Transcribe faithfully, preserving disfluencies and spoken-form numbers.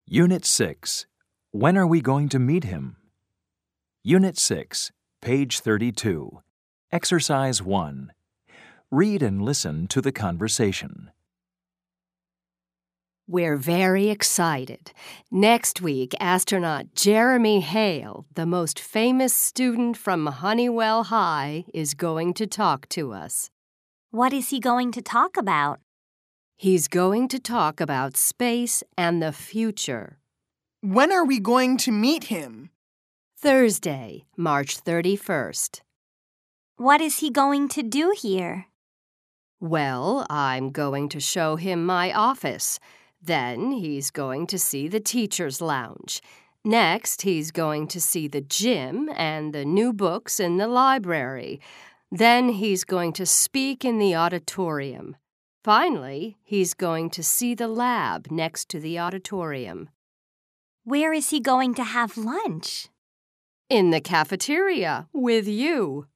Unit six. When are we going to meet him? Unit six, page thirty-two. Exercise one. Read and listen to the conversation. We're very excited. Next week, astronaut Jeremy Hale, the most famous student from Honeywell High, is going to talk to us. What is he going to talk about? He's going to talk about space and the future. When are we going to meet him? Thursday, March thirty-first. What is he going to do here? Well, I'm going to show him my office. Then he's going to see the teacher's lounge. Next, he's going to see the gym and the new books in the library. Then he's going to speak in the auditorium. Finally, he's going to see the lab next to the auditorium. Where is he going to have lunch? In the cafeteria with you.